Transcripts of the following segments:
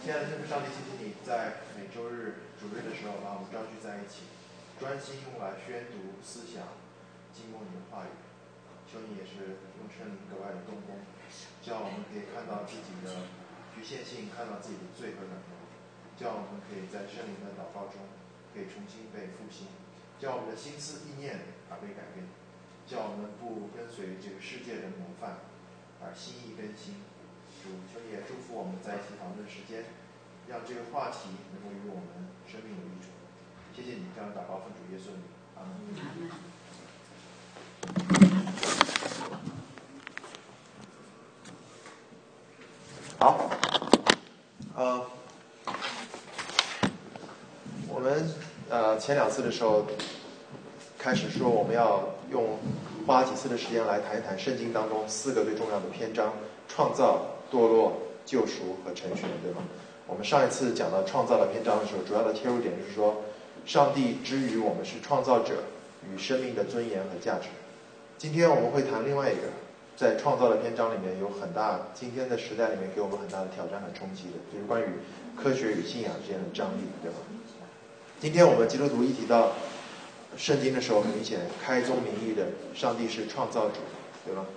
亲爱的天父上帝，谢谢你在每周日、主日的时候把我们召聚在一起，专心用来宣读、思想、经过你的话语。求你也是用圣灵格外的动工，叫我们可以看到自己的局限性，看到自己的罪和软弱，叫我们可以在圣灵的祷告中可以重新被复兴，叫我们的心思意念而被改变，叫我们不跟随这个世界的模范而心意更新。主，求你也祝福我们在一起讨论的时间，让这个话题能够与我们生命有益处。谢谢你这样祷告，奉主耶稣名，阿门。好，我们前两次的时候开始说，我们要花几次的时间来谈一谈圣经当中4个最重要的篇章：创造、堕落、救赎和成全，对吗？我们上一次讲到创造的篇章的时候，主要的切入点就是说，上帝之于我们是创造者与生命的尊严和价值。今天我们会谈另外一个，在创造的篇章里面有很大，今天的时代里面给我们很大的挑战和冲击的，就是关于科学与信仰之间的张力，对吧？今天我们基督徒一提到圣经的时候，很明显开宗明义的，上帝是创造主，对吧？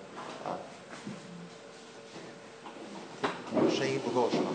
声音不够是吗？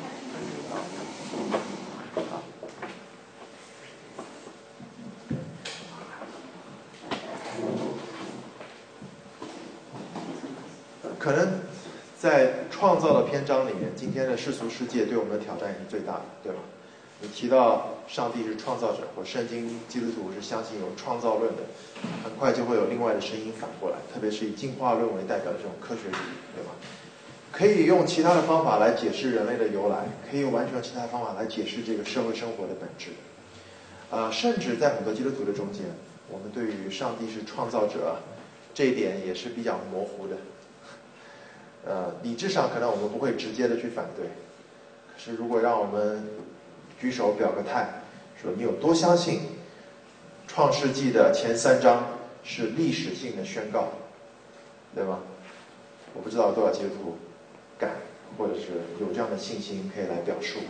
可能在创造的篇章里面，今天的世俗世界对我们的挑战也是最大的，对吧？你提到上帝是创造者，或圣经基督徒是相信有创造论的，很快就会有另外的声音反过来，特别是以进化论为代表的这种科学主义，对吧？可以用其他的方法来解释人类的由来，可以用完全用其他的方法来解释这个社会生活的本质。甚至在很多基督徒的中间，我们对于上帝是创造者这一点也是比较模糊的。理智上可能我们不会直接的去反对，可是如果让我们举手表个态，说你有多相信创世纪的前3章是历史性的宣告，对吗？我不知道多少基督徒敢或者是有这样的信心可以来表述。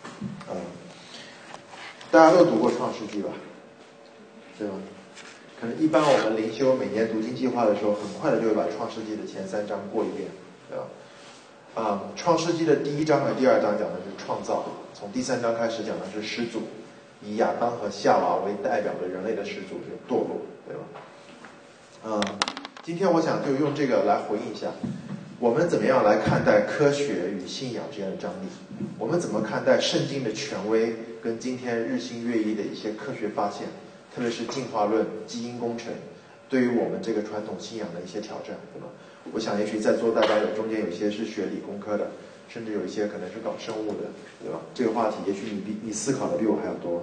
大家都读过创世纪吧，对吗？可能一般我们灵修每年读经计划的时候，很快的就会把创世纪的前3章过一遍，对吧？创世纪的第1章和第2章讲的是创造，从第3章开始讲的是始祖，以亚当和夏娃为代表的人类的始祖是堕落，对吧？今天我想就用这个来回应一下，我们怎么样来看待科学与信仰之间的张力？我们怎么看待圣经的权威跟今天日新月异的一些科学发现，特别是进化论、基因工程对于我们这个传统信仰的一些挑战，对吧？我想也许在座大家中间有些是学理工科的，甚至有一些可能是搞生物的，对吧？这个话题也许你思考的比我还要多。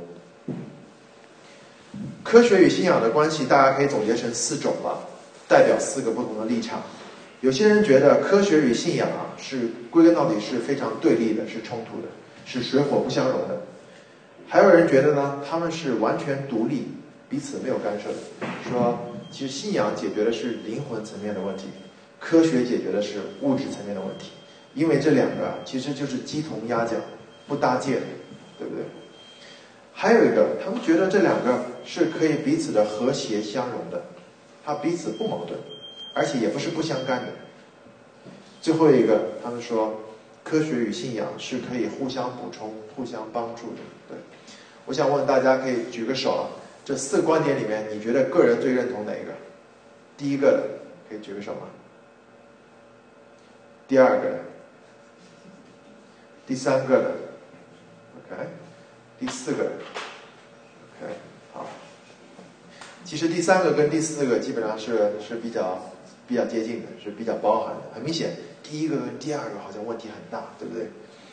科学与信仰的关系大家可以总结成4种吧，代表4个不同的立场。有些人觉得科学与信仰是归根到底是非常对立的，是冲突的，是水火不相容的。还有人觉得呢，他们是完全独立，彼此没有干涉的，说其实信仰解决的是灵魂层面的问题，科学解决的是物质层面的问题，因为这2个其实就是鸡同鸭讲，不搭界的，对不对？还有一个，他们觉得这2个是可以彼此的和谐相容的，它彼此不矛盾，而且也不是不相干的。最后一个，他们说科学与信仰是可以互相补充、互相帮助的。对，我想问大家可以举个手这4个观点里面，你觉得个人最认同哪一个？第一个的可以举个手吗？第2个的？第3个的 ？OK， 第4个的 ？OK， 好。其实第3个跟第4个基本上是比较接近的，是比较包含的。很明显，第1个跟第2个好像问题很大，对不对？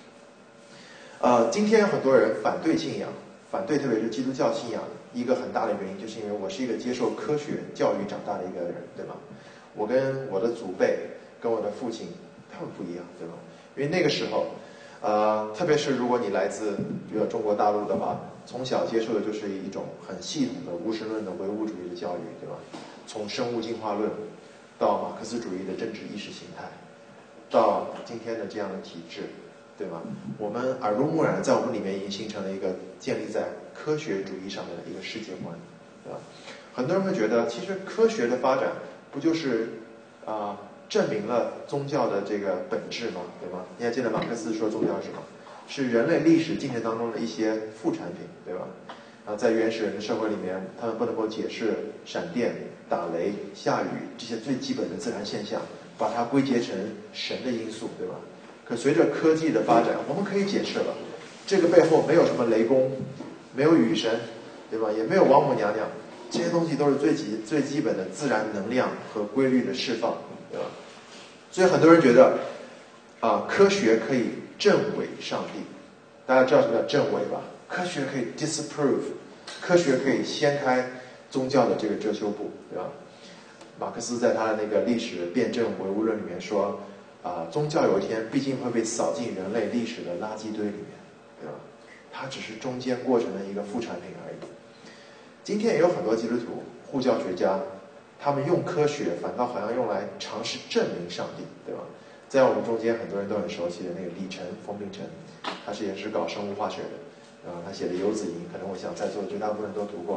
今天很多人反对信仰，反对特别是基督教信仰，一个很大的原因就是因为我是一个接受科学教育长大的一个人，对吧？我跟我的祖辈，跟我的父亲，他们不一样，对吧？因为那个时候，特别是如果你来自比如中国大陆的话，从小接受的就是一种很系统的无神论的唯物主义的教育，对吧？从生物进化论到马克思主义的政治意识形态，到今天的这样的体制， 对吗？我们耳濡目染在我们里面已经形成了一个建立在科学主义上面的一个世界观，对吧？很多人会觉得，其实科学的发展不就是证明了宗教的这个本质吗？对吗？你还记得马克思说宗教是什么？是人类历史进程当中的一些副产品，对吧？在原始人的社会里面，他们不能够解释闪电、打雷、下雨这些最基本的自然现象，把它归结成神的因素，对吧？可随着科技的发展，我们可以解释了，这个背后没有什么雷公，没有雨神，对吧？也没有王母娘娘，这些东西都是最基本的自然能量和规律的释放，对吧？所以很多人觉得科学可以证伪上帝。大家知道什么叫证伪吧？科学可以 disprove， 科学可以掀开宗教的这个遮羞布，对吧？马克思在他的那个历史辩证唯物论里面说，宗教有一天毕竟会被扫进人类历史的垃圾堆里面，对吧？它只是中间过程的一个副产品而已。今天也有很多基督徒、护教学家，他们用科学反倒好像用来尝试证明上帝，对吧？在我们中间很多人都很熟悉的那个李晨，冯秉晨，他也是搞生物化学的，他写的《游子吟》，可能我想在座的绝大部分人都读过。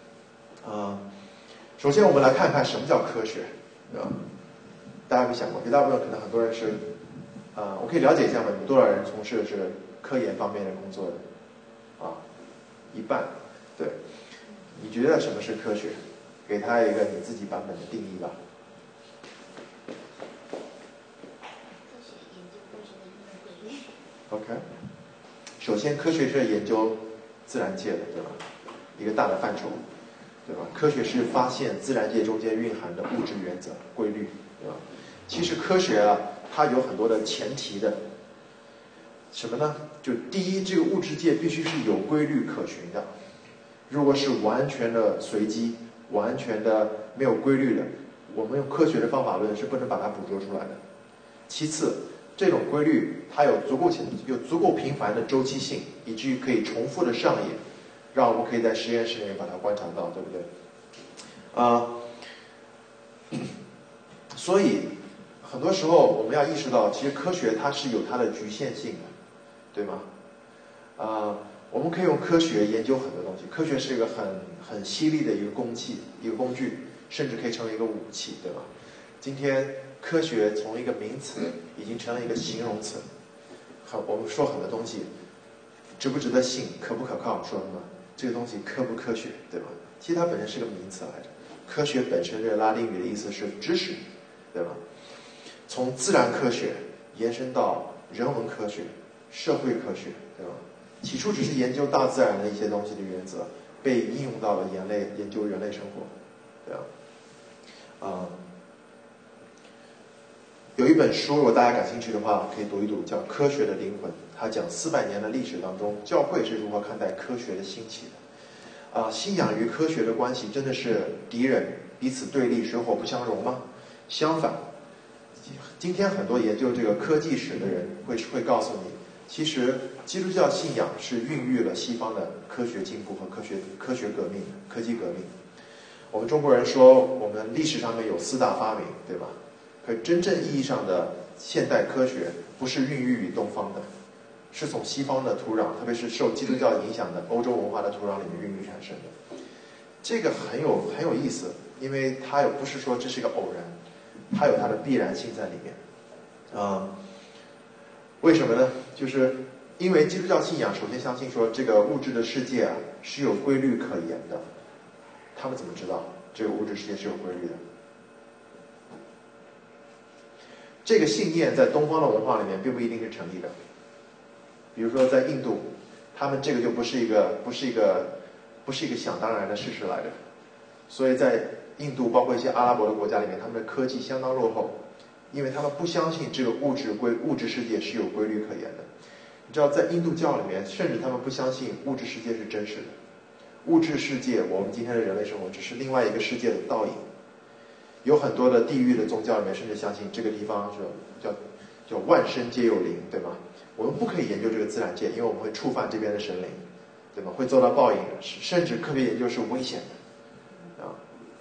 首先我们来看看什么叫科学，对吧？大家有没有想过，绝大部分可能很多人是，我可以了解一下吗？你们多少人从事的是科研方面的工作的？一半，对。你觉得什么是科学？给他一个你自己版本的定义吧。OK， 首先科学是研究自然界的，对吧？一个大的范畴，对吧？科学是发现自然界中间蕴含的物质原则、规律，对吧？其实科学它有很多的前提的，什么呢？就第一，这个物质界必须是有规律可循的。如果是完全的随机、完全的没有规律的，我们用科学的方法论是不能把它捕捉出来的。其次，这种规律它有足够频繁的周期性，以至于可以重复的上演，让我们可以在实验室里面把它观察到，对不对？所以很多时候我们要意识到，其实科学它是有它的局限性的，对吗？我们可以用科学研究很多东西，科学是一个很犀利的一个工具，甚至可以成为一个武器，对吧？今天科学从一个名词已经成了一个形容词，我们说很多东西值不值得信，可不可靠，说什么这个东西科不科学，对吧？其实它本身是个名词来着，科学本身这个拉丁语的意思是知识，对吧？从自然科学延伸到人文科学、社会科学，对吧？起初只是研究大自然的一些东西的原则，被应用到了研究人类生活，对吧？有一本书，如果大家感兴趣的话，可以读一读，叫《科学的灵魂》。它讲400年的历史当中，教会是如何看待科学的兴起的。信仰与科学的关系真的是敌人，彼此对立，水火不相容吗？相反，今天很多研究这个科技史的人会告诉你，其实基督教信仰是孕育了西方的科学进步和科学革命、科技革命。我们中国人说，我们历史上面有4大发明，对吧？可真正意义上的现代科学不是孕育于东方的，是从西方的土壤，特别是受基督教影响的欧洲文化的土壤里面孕育产生的。这个很有意思，因为它不是说这是一个偶然，它有它的必然性在里面。为什么呢？就是因为基督教信仰首先相信说，这个物质的世界是有规律可言的。他们怎么知道这个物质世界是有规律的？这个信念在东方的文化里面并不一定是成立的。比如说在印度，他们这个就不是一个想当然的事实来的。所以在印度包括一些阿拉伯的国家里面，他们的科技相当落后，因为他们不相信这个物质世界是有规律可言的。你知道在印度教里面，甚至他们不相信物质世界是真实的，物质世界我们今天的人类生活只是另外一个世界的倒影。有很多的地狱的宗教里面甚至相信这个地方是叫万生皆有灵，对吧？我们不可以研究这个自然界，因为我们会触犯这边的神灵，对吧？会遭到报应，甚至科学研究是危险的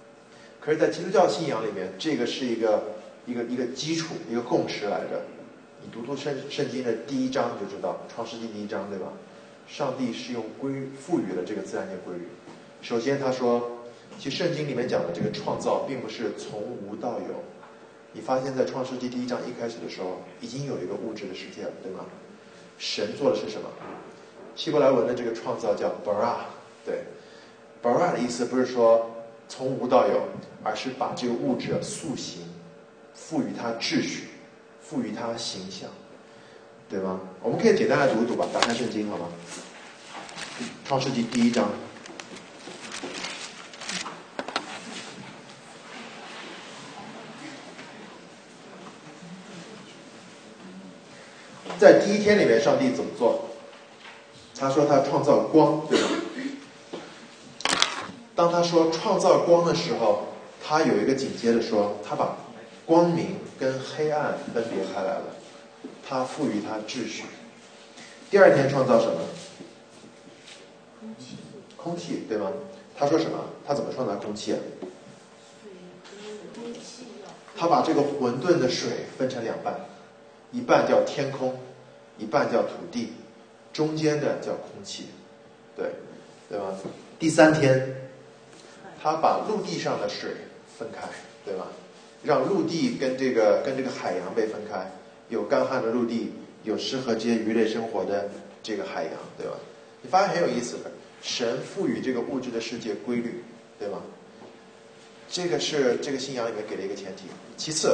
可是在基督教信仰里面，这个是一个基础，一个共识来的。 你读圣经的第1章你就知道，创世纪第1章，对吧？上帝是用赋予了这个自然界规律。首先他说，其实圣经里面讲的这个创造并不是从无到有。你发现在创世纪第1章一开始的时候，已经有一个物质的世界了，对吗？神做的是什么？希伯来文的这个创造叫 bara， 对 bara 的意思不是说从无到有，而是把这个物质塑形，赋予它秩序，赋予它形象，对吗？我们可以简单来读一读吧，打开圣经好吗？创世纪第1章。在第1天里面，上帝怎么做？他说他创造光，对吧？当他说创造光的时候，他有一个紧接着说，他把光明跟黑暗分别开来了，他赋予它秩序。第2天创造什么？空气，对吗？他说什么？他怎么创造空气啊？他把这个混沌的水分成2半，一半叫天空，一半叫土地，中间的叫空气，对吧？第3天，他把陆地上的水分开，对吧？让陆地跟这个海洋被分开，有干旱的陆地，有适合这些鱼类生活的这个海洋，对吧？你发现很有意思的，神赋予这个物质的世界规律，对吗？这个是这个信仰里面给了一个前提。其次，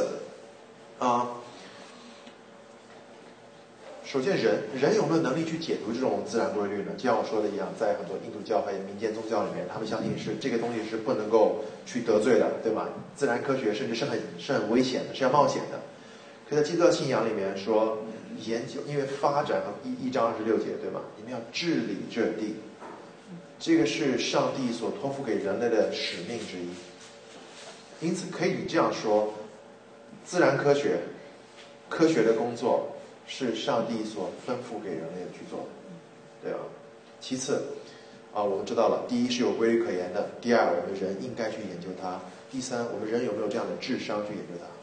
首先人有没有能力去解读这种自然规律呢？就像我说的一样，在很多印度教还有民间宗教里面，他们相信是这个东西是不能够去得罪的，对吧？自然科学甚至是很危险的，是要冒险的。可在基督教信仰里面说，研究因为发展和1章26节，对吧？你们要治理这地，这个是上帝所托付给人类的使命之一。因此可以这样说，自然科学的工作是上帝所吩咐给人类的去做的，对吧？其次我们知道了，第一是有规律可言的，第二我们人应该去研究它，第三我们人有没有这样的智商去研究它？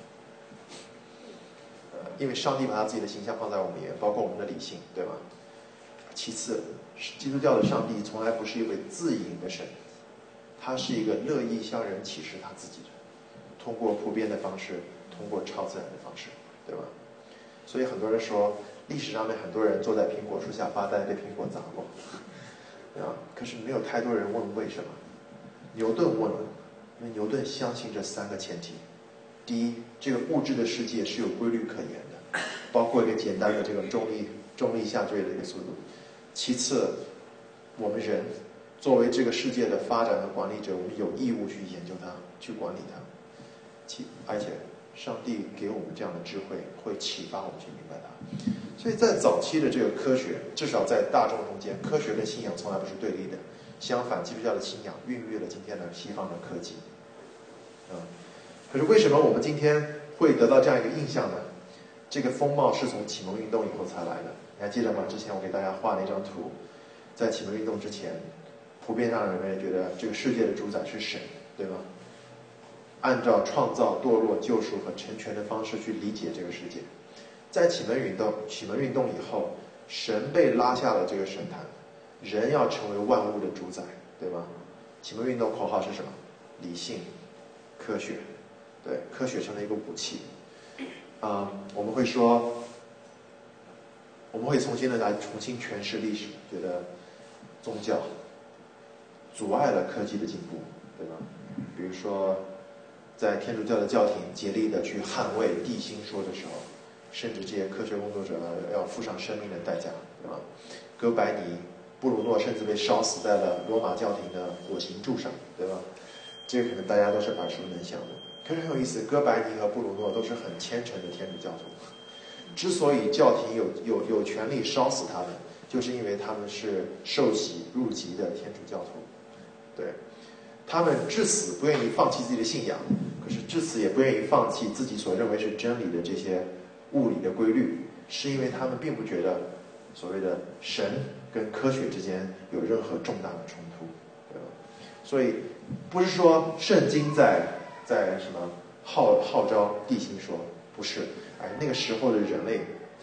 因为上帝把他自己的形象放在我们里面，包括我们的理性，对吧？其次，基督教的上帝从来不是一位自隐的神，他是一个乐意向人启示他自己的，通过普遍的方式，通过超自然的方式，对吧？所以很多人说，历史上面很多人坐在苹果树下发呆，被苹果砸过，可是没有太多人问为什么。牛顿问了，因为牛顿相信这3个前提：第一，这个物质的世界是有规律可言的，包括一个简单的这个重力下坠的一个速度；其次，我们人作为这个世界的发展和管理者，我们有义务去研究它，去管理它。而且上帝给我们这样的智慧，会启发我们去明白它。所以在早期的这个科学，至少在大众中间，科学跟信仰从来不是对立的。相反，基督教的信仰孕育了今天的西方的科技。可是为什么我们今天会得到这样一个印象呢？这个风貌是从启蒙运动以后才来的。你还记得吗？之前我给大家画了一张图，在启蒙运动之前，普遍上人们觉得这个世界的主宰是神，对吗？按照创造、堕落、救赎和成全的方式去理解这个世界。在启蒙运动以后，神被拉下了这个神坛，人要成为万物的主宰，对吗？启蒙运动口号是什么？理性、科学，对，科学成了一个武器。我们会说，我们会重新诠释历史，觉得宗教阻碍了科技的进步，对吧？比如说，在天主教的教廷竭力的去捍卫地心说的时候，甚至这些科学工作者要付上生命的代价，对吧？哥白尼、布鲁诺甚至被烧死在了罗马教廷的火刑柱上，对吧？这个可能大家都是耳熟能详的。可是很有意思，哥白尼和布鲁诺都是很虔诚的天主教徒。之所以教廷有权利烧死他们，就是因为他们是受洗入籍的天主教徒。对，他们至死不愿意放弃自己的信仰，可是至死也不愿意放弃自己所认为是真理的这些物理的规律，是因为他们并不觉得所谓的神跟科学之间有任何重大的冲突，对吧？所以不是说圣经在什么号召地心说，不是，而那个时候的人类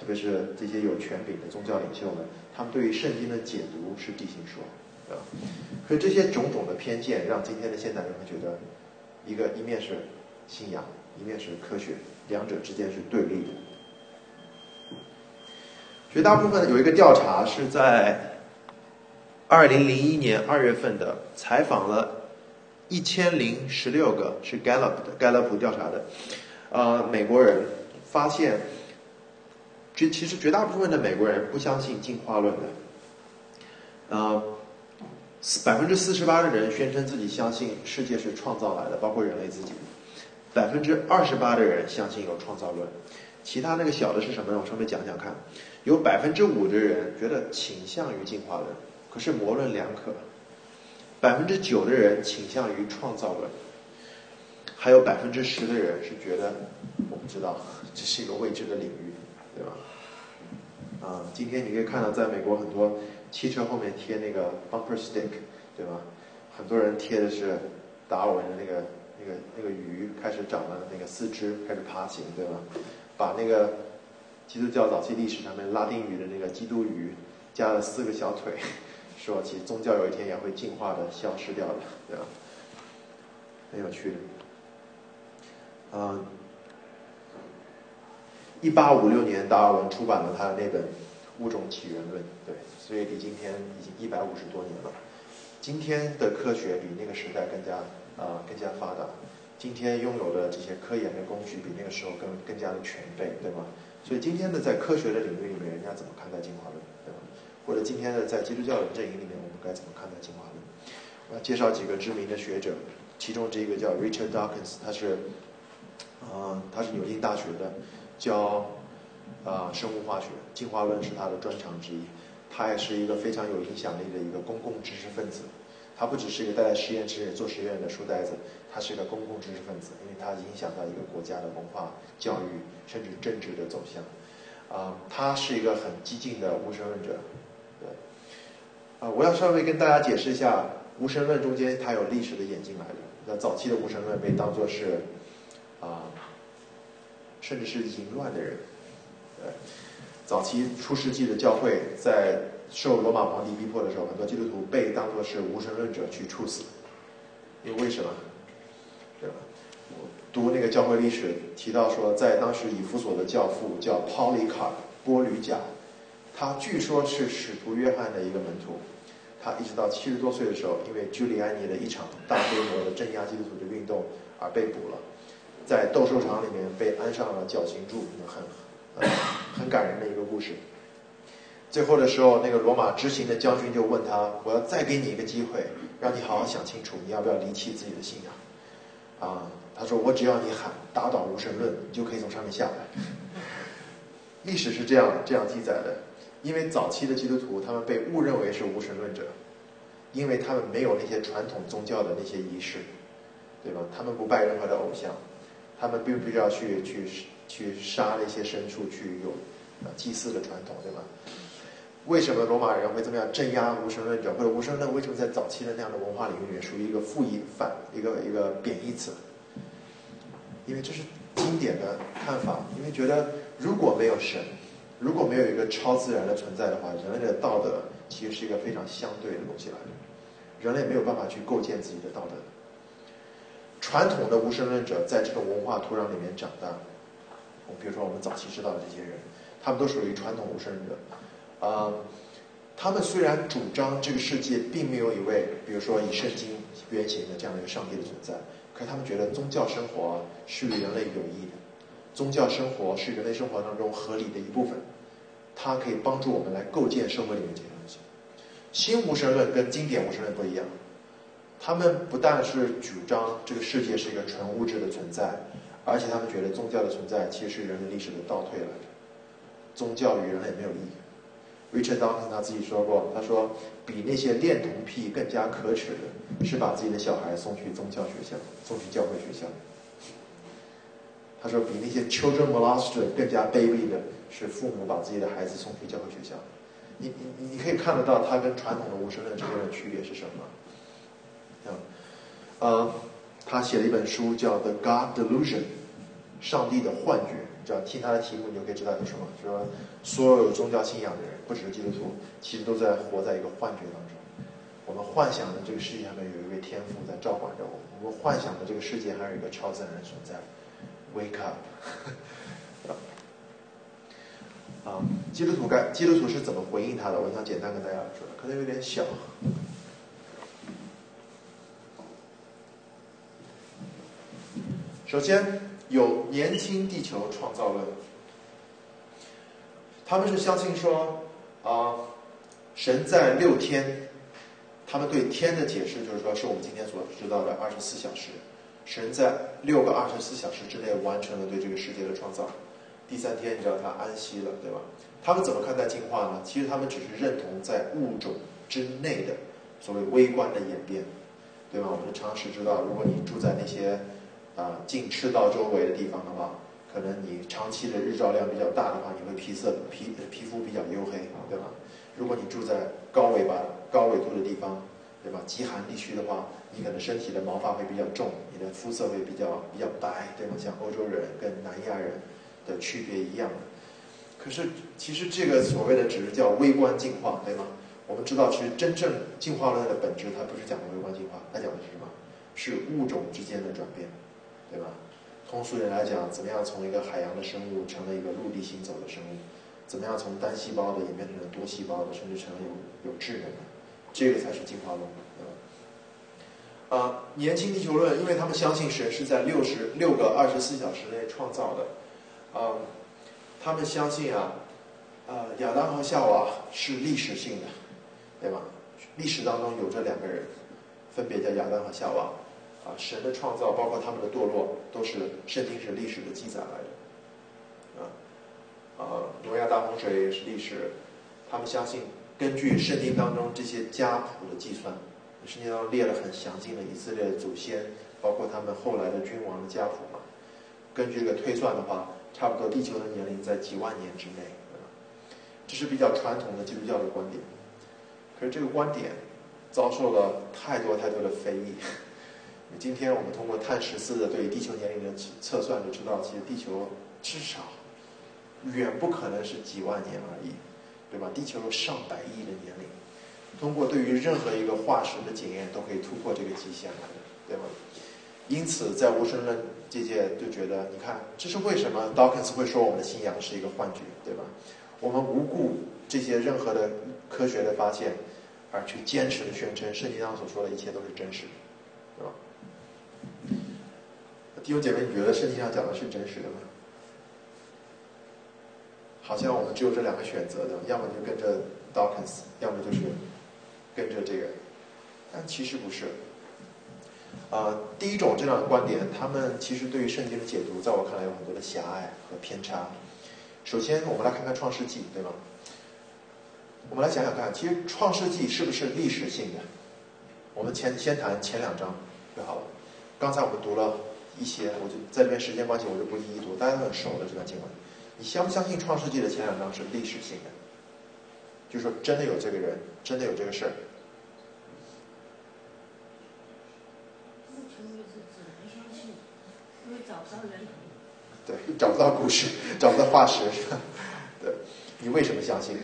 特别是这些有权柄的宗教领袖呢，他们对于圣经的解读是地心说，对吧？可是这些种种的偏见，让今天的现代人会觉得，一面是信仰，一面是科学，两者之间是对立的。绝大部分有一个调查是在2001年2月份的，采访了1016个是 Gallup 的盖勒普调查的美国人，发现其实绝大部分的美国人不相信进化论的。48%的人宣称自己相信世界是创造来的，包括人类自己。28%的人相信有创造论。其他那个小的是什么呢？我稍微讲讲看。有5%的人觉得倾向于进化论，可是模棱两可。9%的人倾向于创造论，还有10%的人是觉得我不知道，这是一个未知的领域，对吧？今天你可以看到，在美国很多汽车后面贴那个 bumper stick， 对吧？很多人贴的是达尔文的那个鱼开始长了那个四肢，开始爬行，对吧？把那个基督教早期历史上面拉丁语的那个基督鱼加了4个小腿，说其实宗教有一天也会进化的消失掉的，对吧？很有趣的。1856年，达尔文出版了他的那本《物种起源论》，对，所以离今天已经150多年了。今天的科学比那个时代更加发达，今天拥有的这些科研的工具比那个时候更加的全备，对吗？所以今天的在科学的领域里面，人家怎么看待进化论，对吧？或者今天的在基督教的阵营里面，我们该怎么看待进化论？我要介绍几个知名的学者，其中这个叫 Richard Dawkins， 他是牛津大学的，教生物化学，进化论是他的专长之一。他也是一个非常有影响力的一个公共知识分子。他不只是一个待在实验室做实验的书呆子，他是一个公共知识分子，因为他影响到一个国家的文化、教育甚至政治的走向。他是一个很激进的无神论者。对，我要稍微跟大家解释一下，无神论中间它有历史的演进来的。那早期的无神论被当作是甚至是淫乱的人。对，早期初世纪的教会在受罗马皇帝逼迫的时候，很多基督徒被当作是无神论者去处死。因为什么？对吧？我读那个教会历史提到说，在当时以弗所的教父叫 Polycarp 波吕贾，他据说是使徒约翰的一个门徒。他一直到70多岁的时候，因为居里安尼的一场大规模的镇压基督徒的运动而被捕了，在斗兽场里面被安上了绞刑柱，很感人的一个故事。最后的时候，那个罗马执行的将军就问他：“我要再给你一个机会，让你好好想清楚，你要不要离弃自己的信仰？”他说：“我只要你喊打倒无神论，你就可以从上面下来。”历史是这样记载的，因为早期的基督徒他们被误认为是无神论者，因为他们没有那些传统宗教的那些仪式，对吧？他们不拜任何的偶像，他们并不需要去杀那些牲畜，去有祭祀的传统，对吧？为什么罗马人会这么样镇压无神论者，或者无神论为什么在早期的那样的文化领域里面属于一个负义反一个贬义词？因为这是经典的看法，因为觉得如果没有神，如果没有一个超自然的存在的话，人类的道德其实是一个非常相对的东西来的，人类没有办法去构建自己的道德。传统的无神论者在这种文化土壤里面长大，比如说我们早期知道的这些人，他们都属于传统无神论者。他们虽然主张这个世界并没有一位，比如说以圣经原型的这样的一个上帝的存在，可是他们觉得宗教生活是与人类有益的，宗教生活是人类生活当中合理的一部分，它可以帮助我们来构建社会里面这些东西。新无神论跟经典无神论不一样，他们不但是主张这个世界是一个纯物质的存在，而且他们觉得宗教的存在其实是人类历史的倒退来的，宗教与人类没有意义。Richard Dawkins 他自己说过，他说比那些恋童癖更加可耻的是把自己的小孩送去宗教学校，送去教会学校。他说比那些 children molester 更加卑鄙的是父母把自己的孩子送去教会学校。你可以看得到他跟传统的无神论之间的区别是什么？他写了一本书叫《The God Delusion》，上帝的幻觉。 你知道听他的题目，你就可以知道有什么，说所有有宗教信仰的人，不只是基督徒，其实都在活在一个幻觉当中。我们幻想的这个世界上面有一位天父在照管着我们，我们幻想的这个世界还有一个超自然的存在。Wake up！ 基督徒是怎么回应他的？我想简单跟大家说，可能有点小。首先有年轻地球创造论，他们是相信说神在6天，他们对天的解释就是说是我们今天所知道的24小时，神在6个24小时之内完成了对这个世界的创造，第3天你知道他安息了，对吧？他们怎么看待进化呢？其实他们只是认同在物种之内的所谓微观的演变，对吧？我们的常识知道，如果你住在那些近赤道周围的地方的话，可能你长期的日照量比较大的话，你会皮肤比较黝黑，对吧？如果你住在高纬度的地方，对吧？极寒地区的话，你可能身体的毛发会比较重，你的肤色会比较白，对吗？像欧洲人跟南亚人的区别一样。可是其实这个所谓的只是叫微观进化，对吗？我们知道，其实真正进化论的本质，它不是讲的微观进化，它讲的是什么？是物种之间的转变，对吧？通俗人来讲，怎么样从一个海洋的生物成了一个陆地行走的生物？怎么样从单细胞的演变成了多细胞的，甚至成了有智能的？这个才是进化论，对吧？年轻地球论，因为他们相信神是在6个24小时内创造的，他们相信亚当和夏娃是历史性的，对吧？历史当中有这2个人，分别叫亚当和夏娃。神的创造，包括他们的堕落，都是圣经是历史的记载来的。挪亚大洪水也是历史。他们相信，根据圣经当中这些家谱的计算，圣经当中列了很详尽的以色列的祖先，包括他们后来的君王的家谱嘛。根据这个推算的话，差不多地球的年龄在几万年之内，对吧？这是比较传统的基督教的观点。可是这个观点遭受了太多的非议。今天我们通过碳14的对地球年龄的测算就知道，其实地球至少远不可能是几万年而已，对吧？地球有上百亿的年龄，通过对于任何一个化石的检验都可以突破这个极限来的，对吧？因此在无神论这界就觉得，你看这是为什么 Dawkins 会说我们的信仰是一个幻觉，对吧？我们无故这些任何的科学的发现而去坚持的宣称圣经上所说的一切都是真实的，对吧？弟兄姐妹，你觉得圣经上讲的是真实的吗？好像我们只有这2个选择的，要么就跟着 Dawkins， 要么就是跟着这个，但其实不是。第一种这样的观点，他们其实对于圣经的解读，在我看来有很多的狭隘和偏差。首先，我们来看看创世纪，对吗？我们来想想看，其实创世纪是不是历史性的？我们先谈前2章就好了。刚才我们读了一些，我就在这边时间关系，我就不一一读，大家都很熟的这段经文。你相不相信创世纪的前2章是历史性的？就是说，真的有这个人，真的有这个事儿。 因为找不到人。 对，找不到故事，找不到化石，是吧？对，你为什么相信？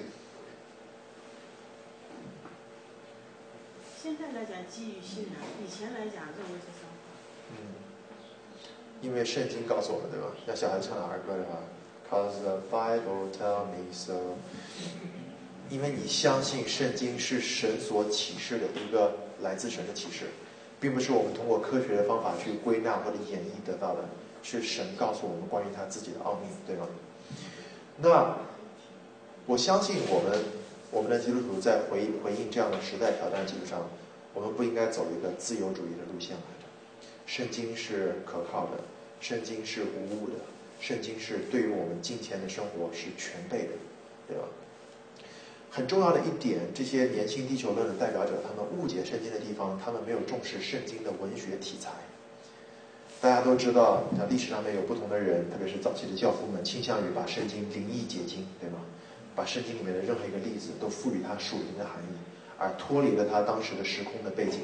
现在来讲基于信仰，以前来讲认为是神话。 因为圣经告诉我们，对吧？像小孩唱的儿歌的话 ，Cause the Bible tell me so。因为你相信圣经是神所启示的一个来自神的启示，并不是我们通过科学的方法去归纳或者演绎得到的，是神告诉我们关于他自己的奥秘，对吗？那我相信我们的基督徒在回应这样的时代挑战基础上，我们不应该走一个自由主义的路线来着。圣经是可靠的，圣经是无误的，圣经是对于我们金钱的生活是全备的，对吧？很重要的一点，这些年轻地球论的代表者，他们误解圣经的地方，他们没有重视圣经的文学题材。大家都知道，历史上面有不同的人，特别是早期的教父们，倾向于把圣经灵意解经，对吗？把圣经里面的任何一个例子都赋予它属灵的含义，而脱离了它当时的时空的背景。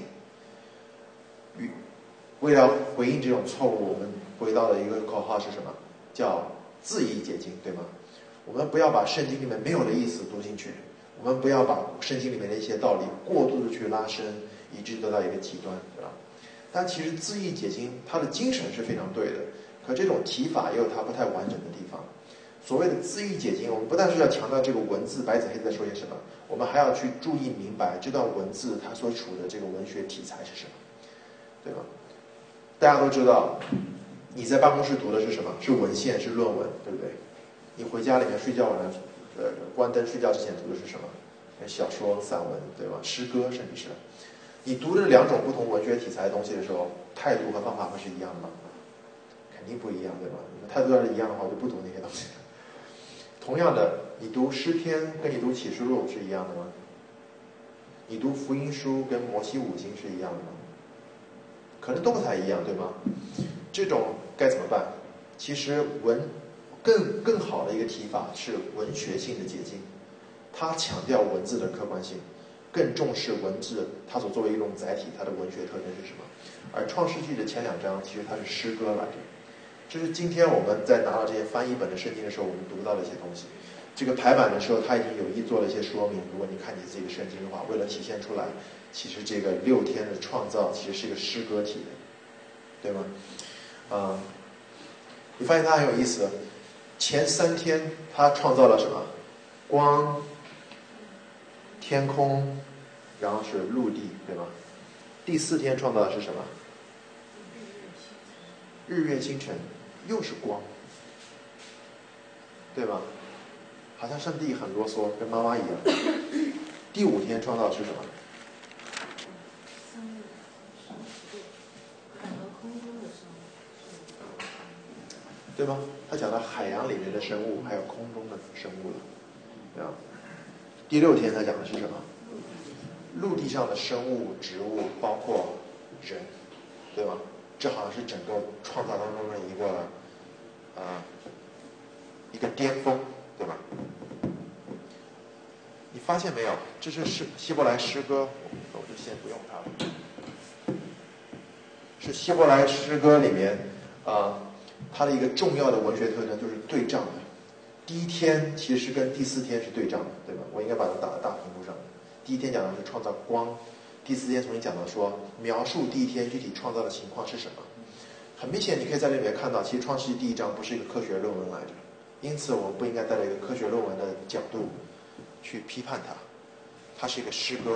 为了回应这种错误，我们回到了一个口号是什么？叫字义解经，对吗？我们不要把圣经里面没有的意思读进去，我们不要把圣经里面的一些道理过度的去拉伸，以致得到一个极端，对吧？但其实字义解经它的精神是非常对的，可这种提法也有它不太完整的地方。所谓的字义解经，我们不但是要强调这个文字白纸黑字在说些什么，我们还要去注意明白这段文字它所处的这个文学题材是什么，对吧？大家都知道，你在办公室读的是什么？是文献，是论文，对不对？你回家里面睡觉晚上，关灯睡觉之前读的是什么？小说、散文，对吧？诗歌，甚至是你读这两种不同文学题材的东西的时候，态度和方法会是一样的吗？肯定不一样，对吧？你们态度要是一样的话，我就不读那些东西。同样的，你读诗篇跟你读启示录是一样的吗？你读福音书跟摩西五经是一样的吗？可能都不太一样，对吗？这种该怎么办？其实更好的一个提法是文学性的解经，它强调文字的客观性，更重视文字它所作为一种载体，它的文学特征是什么。而创世纪的前两章其实它是诗歌来着，这是今天我们在拿到这些翻译本的圣经的时候，我们读到的一些东西。这个排版的时候，他已经有意做了一些说明。如果你看你自己的圣经的话，为了体现出来，其实这个6天的创造其实是一个诗歌体的，对吗？你发现它很有意思。前3天他创造了什么？光、天空，然后是陆地，对吗？第4天创造的是什么？日月星辰，又是光，对吧？好像上帝很啰嗦，跟妈妈一样。第5天创造的是什么？对吗？他讲到海洋里面的生物，还有空中的生物了，对吧？第6天他讲的是什么？陆地上的生物、植物，包括人，对吧？这好像是整个创造当中的一个巅峰，对吧？你发现没有？这是希伯来诗歌，我就先不用它了。是希伯来诗歌里面它的一个重要的文学特征就是对仗的。第1天其实跟第4天是对仗的，对吧？我应该把它打在大屏幕上。第1天讲的是创造光，第4天重新讲到说描述第1天具体创造的情况是什么。很明显，你可以在这里面看到，其实创世纪第1章不是一个科学论文来着，因此我们不应该带着一个科学论文的角度去批判它，它是一个诗歌。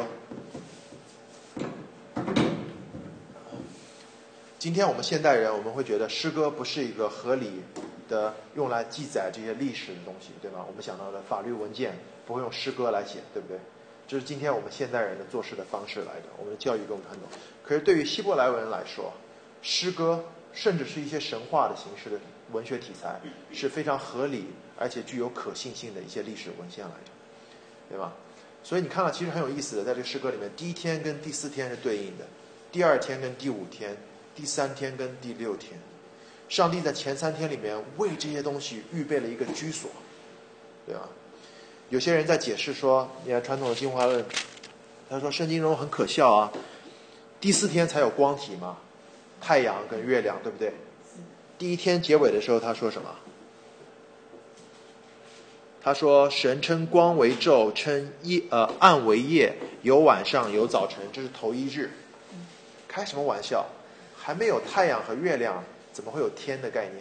今天我们现代人，我们会觉得诗歌不是一个合理的用来记载这些历史的东西，对吗？我们想到的法律文件不会用诗歌来写，对不对？这是今天我们现代人的做事的方式来的，我们的教育跟我们传统。可是对于希伯来文来说，诗歌甚至是一些神话的形式的文学题材，是非常合理而且具有可信性的一些历史文献来着，对吧？所以你看到其实很有意思的，在这个诗歌里面，第1天跟第4天是对应的，第2天跟第5天，第3天跟第6天。上帝在前3天里面为这些东西预备了一个居所，对吧？有些人在解释说，你看传统的进化论，他说圣经中很可笑啊，第4天才有光体嘛，太阳跟月亮，对不对？第1天结尾的时候他说什么？他说神称光为昼，称暗为夜，有晚上有早晨，这是头1日。开什么玩笑？还没有太阳和月亮，怎么会有天的概念？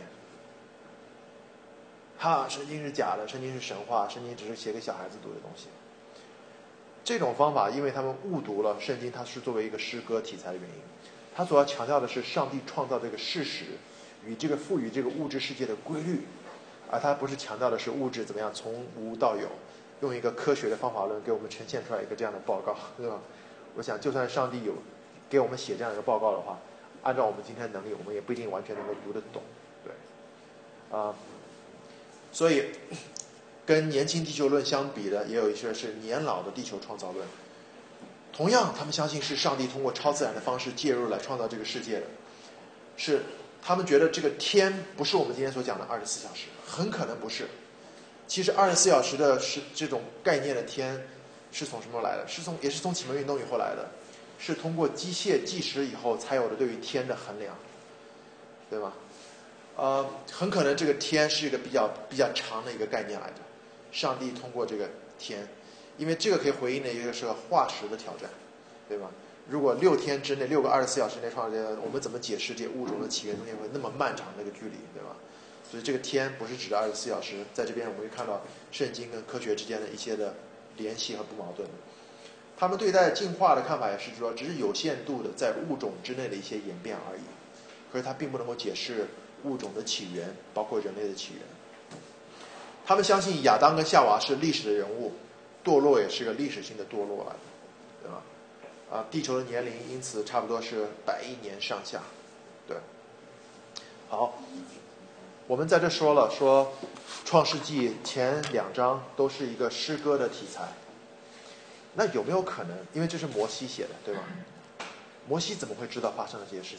圣经是假的，圣经是神话，圣经只是写给小孩子读的东西。这种方法因为他们误读了圣经，它是作为一个诗歌题材的原因。它所要强调的是上帝创造这个事实与这个赋予这个物质世界的规律，而它不是强调的是物质怎么样从无到有，用一个科学的方法论给我们呈现出来一个这样的报告，对吧？我想就算上帝有给我们写这样一个报告的话，按照我们今天的能力，我们也不一定完全能够读得懂，对，所以跟年轻地球论相比的，也有一些是年老的地球创造论。同样，他们相信是上帝通过超自然的方式介入来创造这个世界的，是他们觉得这个天不是我们今天所讲的24小时，很可能不是。其实24小时的是这种概念的天是从什么来的？也是从启蒙运动以后来的，是通过机械计时以后才有的对于天的衡量，对吧？ 很可能这个天是一个比较长的一个概念来着。上帝通过这个天，因为这个可以回应的一个是化石的挑战，对吧？如果6天之内，6个24小时内创造这个，我们怎么解释这些物种的起源中间会那么漫长的一个距离，对吧？所以这个天不是指的24小时，在这边我们会看到圣经跟科学之间的一些的联系和不矛盾的。他们对待进化的看法也是说，只是有限度的在物种之内的一些演变而已，可是它并不能够解释物种的起源，包括人类的起源。他们相信亚当跟夏娃是历史的人物，堕落也是个历史性的堕落来的，对吧？地球的年龄因此差不多是100亿年上下，对。好，我们在这说了，说创世纪前2章都是一个诗歌的题材，那有没有可能，因为这是摩西写的，对吧？摩西怎么会知道发生了这些事情？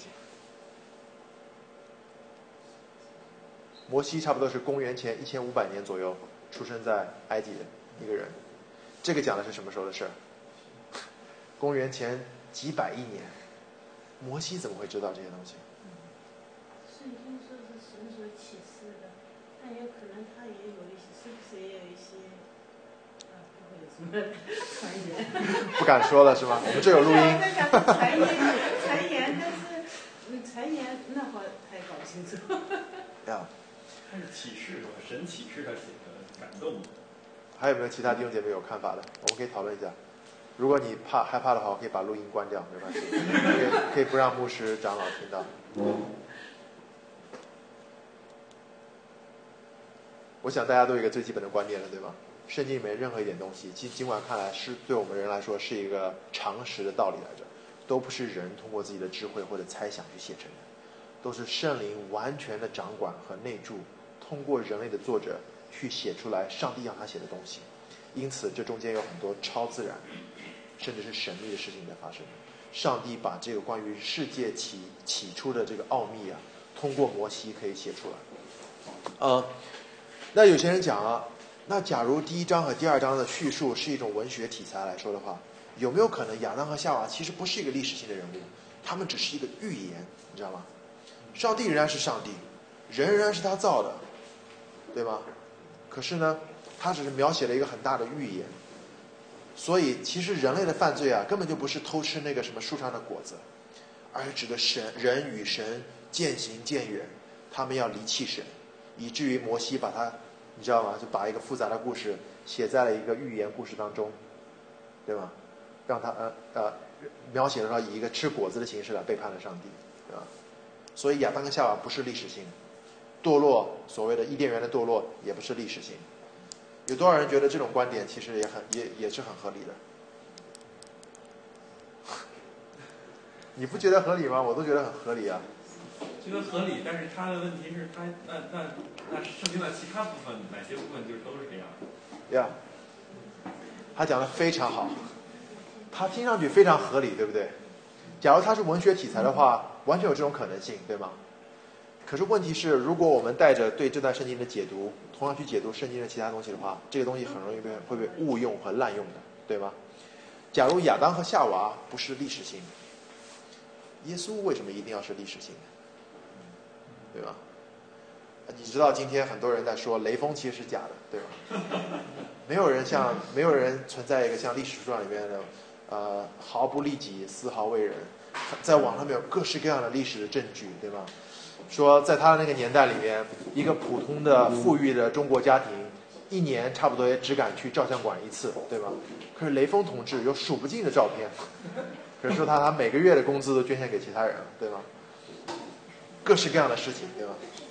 摩西差不多是公元前1500年左右出生在埃及的一个人，这个讲的是什么时候的事儿？公元前几百亿年，摩西怎么会知道这些东西？ 圣经说是神所启示的，但有可能他也有一些，是不是也有一些不会有什么传言？ 不敢说了是吗？我们这有录音。 我在想传言，但是传言那会儿还搞不清楚。 呀， 它是启示的，神启示他写的，感动的。 还有没有其他弟兄姐妹有看法的？我们可以讨论一下。如果你害怕的话，我可以把录音关掉，没关系，可以不让牧师长老听到。我想大家都有一个最基本的观念了，对吧？圣经里面任何一点东西，尽管看来是对我们人来说是一个常识的道理来着，都不是人通过自己的智慧或者猜想去写成的，都是圣灵完全的掌管和内住，通过人类的作者去写出来上帝让他写的东西。因此这中间有很多超自然甚至是神秘的事情在发生。上帝把这个关于世界起初的这个奥秘啊，通过摩西可以写出来。那有些人讲啊，那假如第1章和第2章的叙述是一种文学题材来说的话，有没有可能亚当和夏娃其实不是一个历史性的人物，他们只是一个预言，你知道吗？上帝仍然是上帝，人仍然是他造的，对吗？可是呢，他只是描写了一个很大的预言。所以其实人类的犯罪啊，根本就不是偷吃那个什么树上的果子，而是指的人与神渐行渐远，他们要离弃神，以至于摩西把他，你知道吗？就把一个复杂的故事写在了一个寓言故事当中，对吗？让他描写了他以一个吃果子的形式来背叛了上帝，对吧？所以亚当跟夏娃不是历史性，堕落，所谓的伊甸园的堕落也不是历史性。有多少人觉得这种观点其实也是很合理的？你不觉得合理吗？我都觉得很合理啊。 觉得合理，但是他的问题是他那圣经的其他部分哪些部分就都是这样？ 呀，他讲的非常好，他听上去非常合理，对不对？假如他是文学题材的话，完全有这种可能性，对吗？可是问题是，如果我们带着对这段圣经的解读，同样去解读圣经的其他东西的话，这个东西很容易会被误用和滥用的，对吗？假如亚当和夏娃不是历史性的，耶稣为什么一定要是历史性的？对吧？你知道今天很多人在说雷锋其实是假的，对吧？没有人存在一个像历史书上里面的毫不利己丝毫为人，在网上面有各式各样的历史的证据，对吧？说在他的那个年代里面，一个普通的富裕的中国家庭1年差不多也只敢去照相馆1次，对吧？可是雷锋同志有数不尽的照片，可是说他每个月的工资都捐献给其他人，对吧？各式各样的事情，对吧？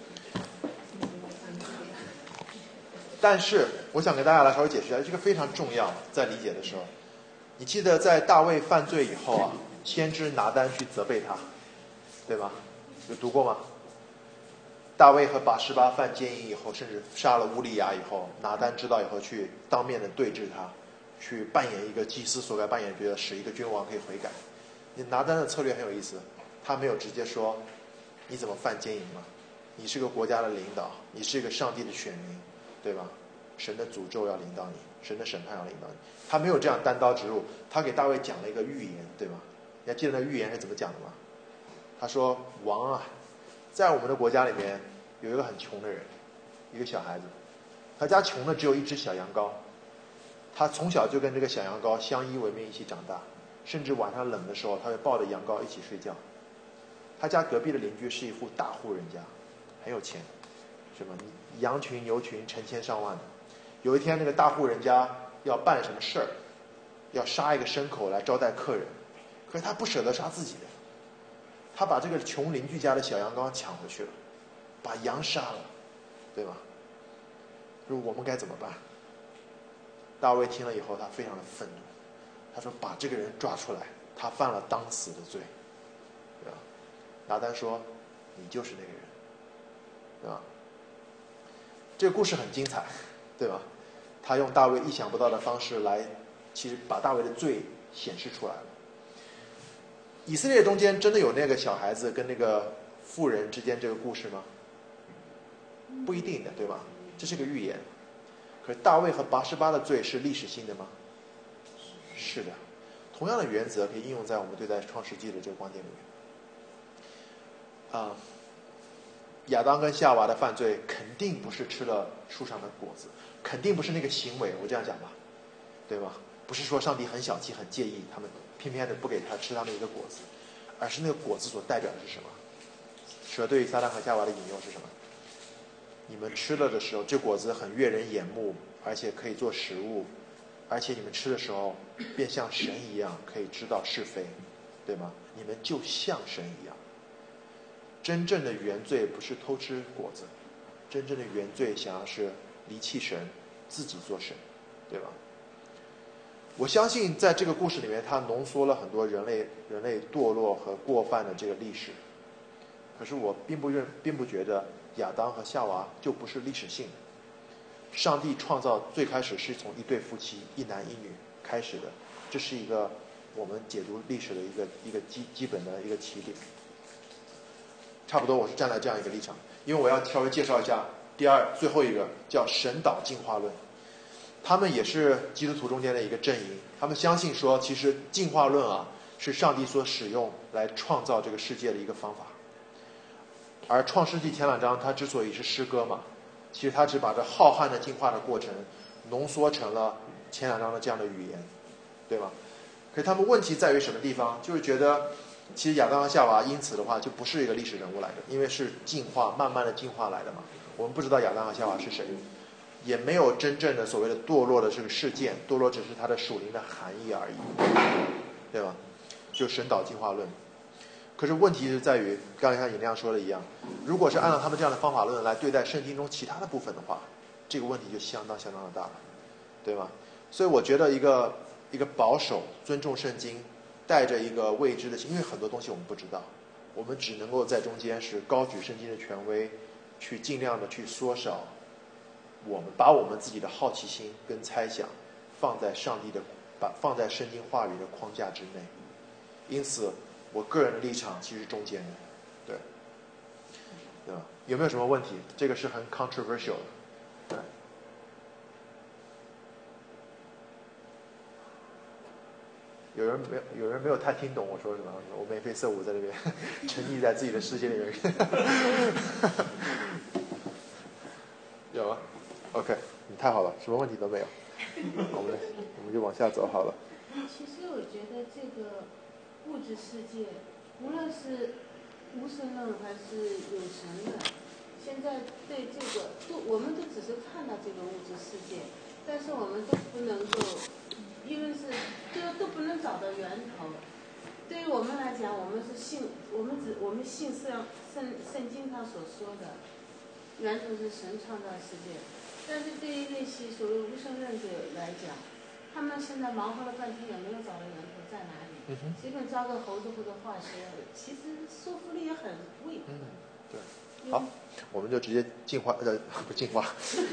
但是我想给大家来稍微解释一下，这个非常重要，在理解的时候，你记得在大卫犯罪以后啊，先知拿单去责备他，对吧？有读过吗？大卫和拔示巴犯奸淫以后，甚至杀了乌利亚以后，拿单知道以后去当面的对峙他，去扮演一个祭司所该扮演的角色，使一个君王可以悔改。你拿单的策略很有意思，他没有直接说你怎么犯奸淫嘛？你是个国家的领导，你是一个上帝的选民，对吧？神的诅咒要领导你，神的审判要领导你。他没有这样单刀直入，他给大卫讲了一个预言，对吧？你还记得那预言是怎么讲的吗？他说：王啊，在我们的国家里面有一个很穷的人，一个小孩子，他家穷的只有一只小羊羔，他从小就跟这个小羊羔相依为命一起长大，甚至晚上冷的时候他会抱着羊羔一起睡觉。他家隔壁的邻居是一户大户人家，很有钱，什么羊群牛群成千上万的。有一天那个大户人家要办什么事儿，要杀一个牲口来招待客人，可是他不舍得杀自己的，他把这个穷邻居家的小羊羔抢回去了，把羊杀了，对吧？我们该怎么办？大卫听了以后他非常的愤怒，他说把这个人抓出来，他犯了当死的罪，对吧？拿单说你就是那个人，对吧？这个故事很精彩，对吧？他用大卫意想不到的方式来，其实把大卫的罪显示出来了。以色列中间真的有那个小孩子跟那个妇人之间这个故事吗？不一定的，对吧？这是个预言。可是大卫和拔示巴的罪是历史性的吗？是的。同样的原则可以应用在我们对待创世纪的这个观点里面。亚当跟夏娃的犯罪肯定不是吃了树上的果子，肯定不是那个行为，我这样讲吧，对吧？不是说上帝很小气很介意他们偏偏的不给他吃他们一个果子，而是那个果子所代表的是什么？蛇对于撒旦和夏娃的引诱是什么？你们吃了的时候，这果子很悦人眼目，而且可以做食物，而且你们吃的时候便像神一样可以知道是非，对吗？你们就像神一样。真正的原罪不是偷吃果子，真正的原罪想要是离弃神，自己做神，对吧？我相信在这个故事里面，它浓缩了很多人类堕落和过犯的这个历史。可是我并不觉得亚当和夏娃就不是历史性的。上帝创造最开始是从一对夫妻，一男一女开始的，这是一个我们解读历史的一个基本的一个起点。差不多我是站在这样一个立场，因为我要稍微介绍一下最后一个叫神导进化论。他们也是基督徒中间的一个阵营，他们相信说其实进化论是上帝所使用来创造这个世界的一个方法。而创世纪前2章它之所以是诗歌嘛，其实它只把这浩瀚的进化的过程浓缩成了前2章的这样的语言，对吗？可是他们问题在于什么地方？就是觉得其实亚当和夏娃因此的话就不是一个历史人物来的，因为是进化慢慢的进化来的嘛。我们不知道亚当和夏娃是谁，也没有真正的所谓的堕落的这个事件，堕落只是它的属灵的含义而已，对吧？就神导进化论。可是问题是在于，刚才像尹亮说的一样，如果是按照他们这样的方法论来对待圣经中其他的部分的话，这个问题就相当的大了，对吧？所以我觉得一个保守尊重圣经，带着一个未知的心，因为很多东西我们不知道，我们只能够在中间是高举圣经的权威，去尽量的去缩小把我们自己的好奇心跟猜想放在放在圣经话语的框架之内。因此我个人的立场其实是中间的，对吧？有没有什么问题？这个是很 controversial 的，对。有人没有太听懂我说什么，我眉飞色舞在这边沉溺在自己的世界里面。有吗 ？OK， 你太好了，什么问题都没有。我们就往下走好了。 其实我觉得这个物质世界，无论是无神论还是有神论，现在对这个我们都只是看到这个物质世界，但是我们都不能够，因为是都不能找到源头。对于我们来讲，我们信圣经上所说的源头是神创造世界，但是对于那些所谓无神论者来讲，他们现在忙活了半天也没有找到源头在哪里，随便抓个猴子或者化学，其实说服力也很微。 对。好，我们就直接不进化。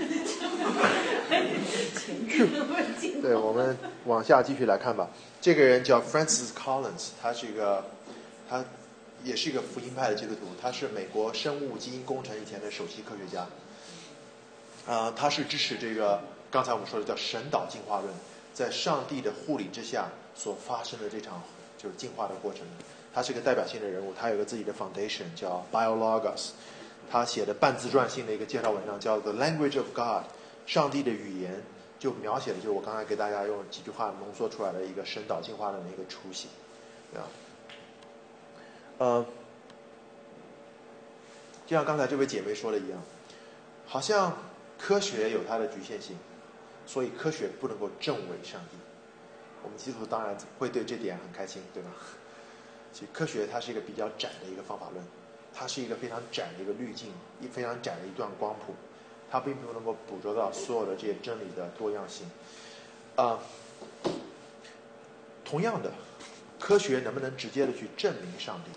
对，我们往下继续来看吧。这个人叫 Francis Collins， 他也是一个福音派的基督徒，他是美国生物基因工程以前的首席科学家。他是支持这个刚才我们说的叫神导进化论，在上帝的护理之下所发生的这场就是进化的过程。他是一个代表性的人物，他有个自己的 foundation 叫 BioLogos， 他写的半自传性的一个介绍文章，叫做《The Language of God》，上帝的语言，就描写的就是我刚才给大家用几句话浓缩出来的一个神导进化论的一个雏形，对吧？就像刚才这位姐妹说的一样，好像科学有它的局限性，所以科学不能够证伪上帝。我们基督徒当然会对这点很开心，对吧？其实科学它是一个比较窄的一个方法论，它是一个非常窄的一个滤镜，非常窄的一段光谱，它并不能够捕捉到所有的这些真理的多样性。同样的，科学能不能直接的去证明上帝？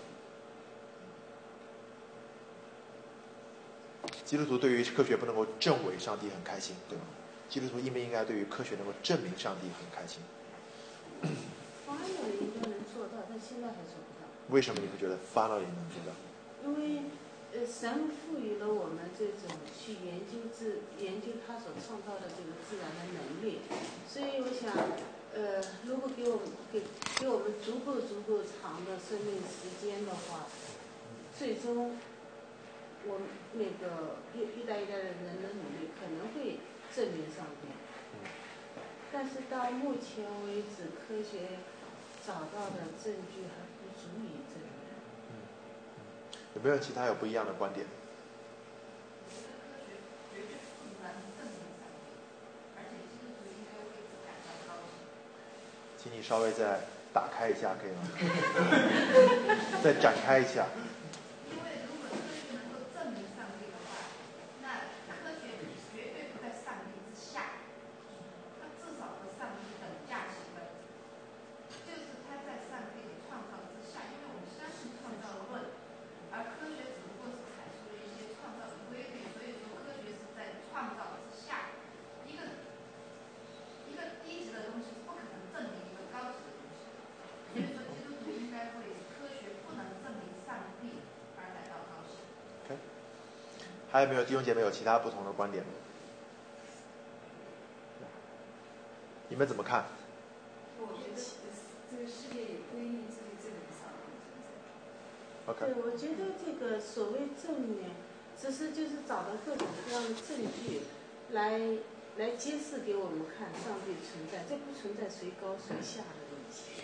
基督徒对于科学不能够证伪上帝很开心，对吗？基督徒应不应该对于科学能够证明上帝很开心？ finally 应该能做到，但现在还做不到。 为什么你会觉得 finally 能做到？ 因为神赋予了我们这种去研究他所创造的这个自然的能力，所以我想，如果给我们足够长的生命时间的话，最终我们那个一代一代的人的努力可能会证明上帝。但是到目前为止，科学找到的证据还不足以证明。 有没有其他有不一样的观点？请你稍微再打开一下，可以吗？再展开一下。 因为如果科学能够证明上帝的话，那科学绝对不在上帝之下，它至少和上帝等价齐分，就是它在上帝的创造之下，因为我们相信创造论，而科学只不过是阐述了一些创造的规律，所以说科学是在创造之下，一个低级的东西是不可能证明一个高级的东西，所以说基督徒应该为科学不能证明上帝而感到高兴。 Okay. 还有没有弟兄姐妹有其他不同的观点？你们怎么看？ 我觉得这个世界有规律，这个上帝存在。 OK， 对，我觉得这个所谓证明，只是就是找到各种各样的证据来揭示给我们看上帝存在，这不存在谁高谁下的问题。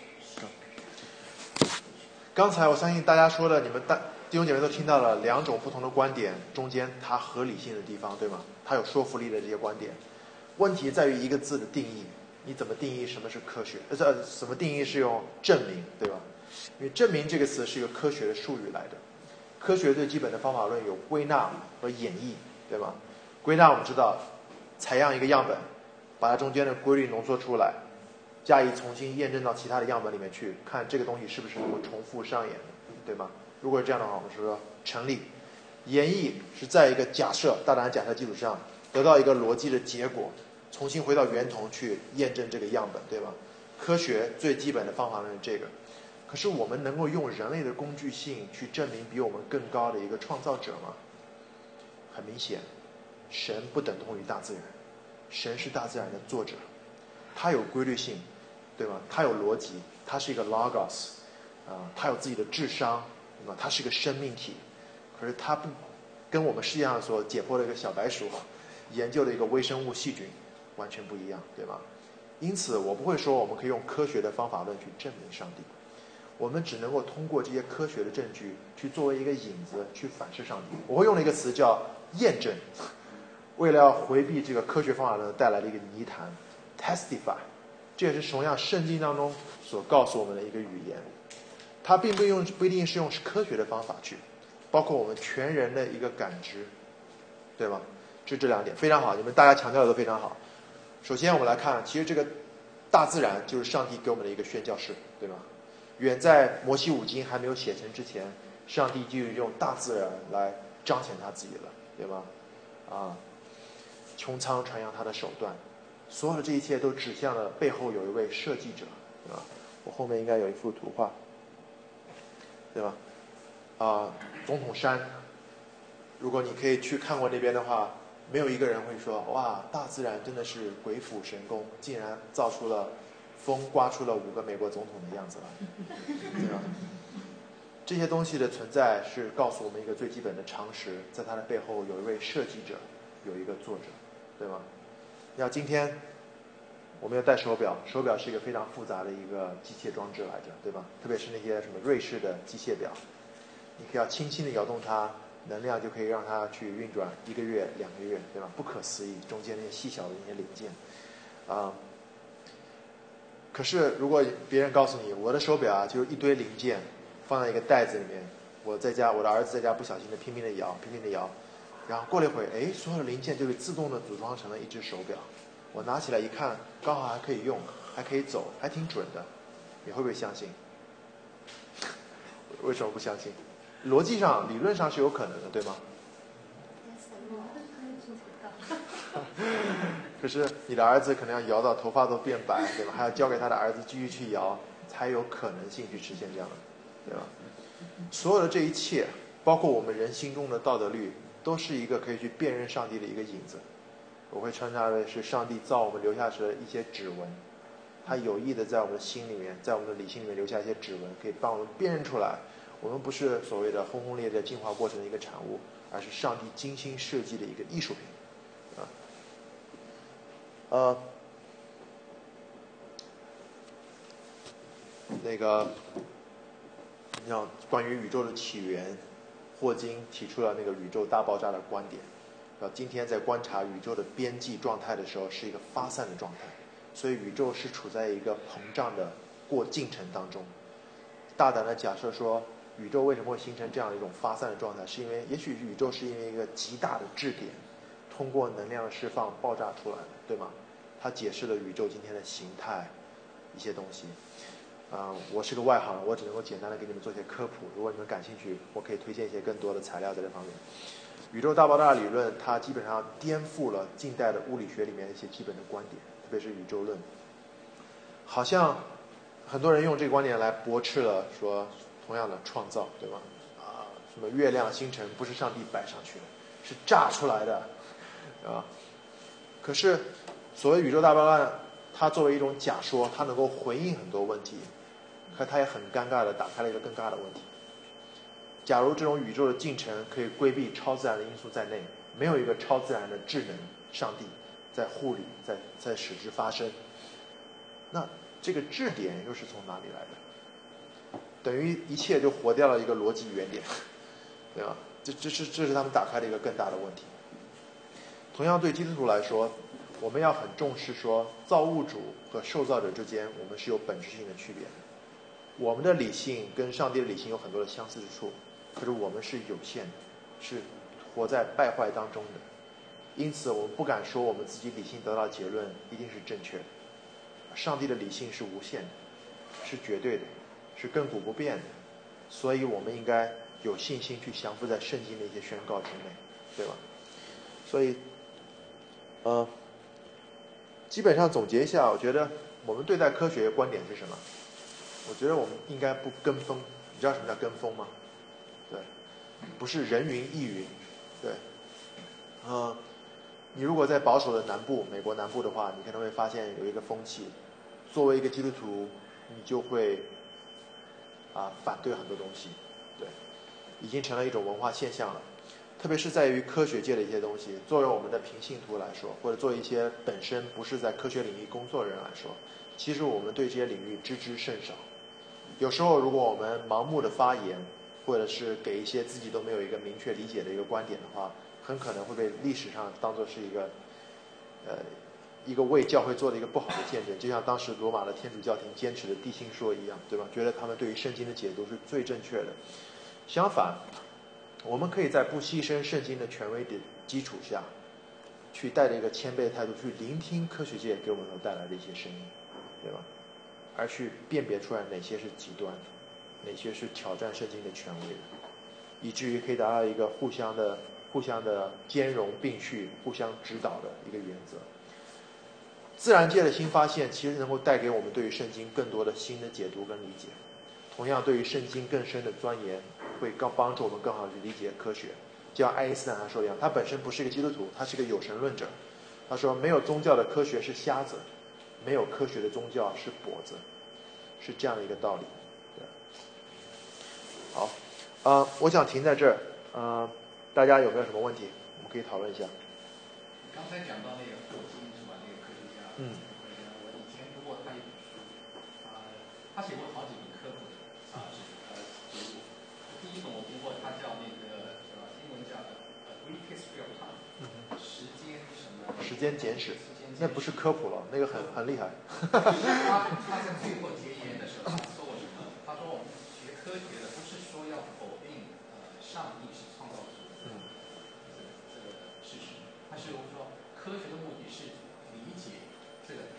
刚才我相信大家说的，你们弟兄姐妹都听到了两种不同的观点中间它合理性的地方，对吗？它有说服力的这些观点。问题在于一个字的定义，你怎么定义什么是科学？什么定义是用证明，对吧？因为证明这个词是一个科学的术语来的。科学最基本的方法论有归纳和演绎，对吧？归纳我们知道，采样一个样本，把它中间的规律浓缩出来，加以重新验证到其他的样本里面去，看这个东西是不是能够重复上演的，对吗？如果是这样的话，我们说成立。演绎是在一个假设、大胆假设基础上得到一个逻辑的结果，重新回到源头去验证这个样本，对吧？科学最基本的方法论是这个。可是我们能够用人类的工具性去证明比我们更高的一个创造者吗？很明显，神不等同于大自然，神是大自然的作者，他有规律性，对吗？他有逻辑，他是一个 logos，他有自己的智商，对吧？他是一个生命体。可是他不跟我们世界上所解剖的一个小白鼠研究的一个微生物细菌完全不一样，对吗？因此我不会说我们可以用科学的方法论去证明上帝，我们只能够通过这些科学的证据去作为一个引子去反射上帝。我会用了一个词叫验证，为了要回避这个科学方法论带来的一个泥潭 testify， 这也是同样圣经当中所告诉我们的一个语言。它并不一定是用科学的方法去，包括我们全人的一个感知，对吗？这两点非常好，你们大家强调的都非常好。首先我们来看，其实这个大自然就是上帝给我们的一个宣教士，对吧？远在摩西五经还没有写成之前，上帝就用大自然来彰显他自己了，对吗？穹苍传扬他的手段，所有的这一切都指向了背后有一位设计者，对吧？我后面应该有一幅图画，对吧？总统山，如果你可以去看过那边的话，没有一个人会说哇，大自然真的是鬼斧神工，竟然造出了风刮出了5个美国总统的样子来，对吧？ 这些东西的存在是告诉我们一个最基本的常识，在它的背后有一位设计者，有一个作者，对吗？要今天我们要戴手表，手表是一个非常复杂的一个机械装置来着，对吧？特别是那些什么瑞士的机械表，你可以要轻轻的摇动它，能量就可以让它去运转1个月、2个月，对吧？不可思议，中间那些细小的那些零件，可是如果别人告诉你，我的手表啊就是一堆零件放在一个袋子里面，我在家，我的儿子在家不小心的拼命的摇，然后过了一会儿，哎，所有的零件就被自动的组装成了一只手表。我拿起来一看，刚好还可以用，还可以走，还挺准的。你会不会相信？为什么不相信？逻辑上、理论上是有可能的，对吗？可是你的儿子可能要摇到头发都变白，对吧？还要交给他的儿子继续去摇，才有可能性去实现这样的，对吧？所有的这一切，包括我们人心中的道德律，都是一个可以去辨认上帝的一个影子。我会称它为是上帝造我们留下时的一些指纹，他有意的在我们的心里面，在我们的理性里面留下一些指纹，可以帮我们辨认出来，我们不是所谓的轰轰烈烈进化过程的一个产物，而是上帝精心设计的一个艺术品。那个，像关于宇宙的起源，霍金提出了那个宇宙大爆炸的观点。今天在观察宇宙的边际状态的时候，是一个发散的状态，所以宇宙是处在一个膨胀的进程当中。大胆的假设说，宇宙为什么会形成这样的一种发散的状态，是因为也许宇宙是因为一个极大的质点，通过能量的释放爆炸出来的，对吗？它解释了宇宙今天的形态一些东西。我是个外行，我只能够简单的给你们做些科普，如果你们感兴趣，我可以推荐一些更多的材料在这方面。宇宙大爆炸理论，它基本上颠覆了近代的物理学里面一些基本的观点，特别是宇宙论。好像很多人用这个观点来驳斥了说同样的创造，对吧？什么月亮星辰不是上帝摆上去的，是炸出来的，啊。可是所谓宇宙大爆炸，它作为一种假说，它能够回应很多问题，可它也很尴尬的打开了一个更尬的问题。假如这种宇宙的进程可以规避超自然的因素在内，没有一个超自然的智能上帝在护理，在使之发生，那这个质点又是从哪里来的？等于一切就活掉了一个逻辑原点，对吧？这是他们打开的一个更大的问题。同样对基督徒来说，我们要很重视说，造物主和受造者之间，我们是有本质性的区别的。我们的理性跟上帝的理性有很多的相似之处，可是我们是有限的，是活在败坏当中的。因此我们不敢说我们自己理性得到的结论一定是正确的。上帝的理性是无限的，是绝对的，是亘古不变的，所以我们应该有信心去降服在圣经的一些宣告之内，对吧？所以基本上总结一下，我觉得我们对待科学的观点是什么？我觉得我们应该不跟风。你知道什么叫跟风吗？对，不是人云亦云。对，你如果在保守的南部，美国南部的话，你可能会发现有一个风气，作为一个基督徒，你就会反对很多东西。对，已经成了一种文化现象了。特别是在于科学界的一些东西，作为我们的平信徒来说，或者作为一些本身不是在科学领域工作的人来说，其实我们对这些领域知之甚少。有时候如果我们盲目的发言，或者是给一些自己都没有一个明确理解的一个观点的话，很可能会被历史上当作是一个为教会做的一个不好的见证，就像当时罗马的天主教廷坚持的地心说一样，对吧？觉得他们对于圣经的解读是最正确的。相反，我们可以在不牺牲圣经的权威的基础下，去带着一个谦卑的态度去聆听科学界给我们所带来的一些声音，对吧？而去辨别出来哪些是极端，哪些是挑战圣经的权威的，以至于可以达到一个互相的兼容并蓄、互相指导的一个原则。自然界的新发现其实能够带给我们对于圣经更多的新的解读跟理解，同样对于圣经更深的钻研，会帮助我们更好去理解科学。就像爱因斯坦他说一样，他本身不是一个基督徒，他是一个有神论者。他说，没有宗教的科学是瞎子，没有科学的宗教是跛子，是这样的一个道理。对， 好，我想停在这儿，大家有没有什么问题？我们可以讨论一下。 刚才讲到那个霍金是吧？那个科学家，我以前读过他一本书，他写过好几本科普的读物。第一本我读过，他叫那个是吧？英文叫Brief History of Time，时间什么？ 时间简史，那不是科普了，那个很厉害。 他在最后结言的时候，他说过什么？他说我们学科学的不是说要否定上帝是创造者这个事实，他是说科学的目的是理解这个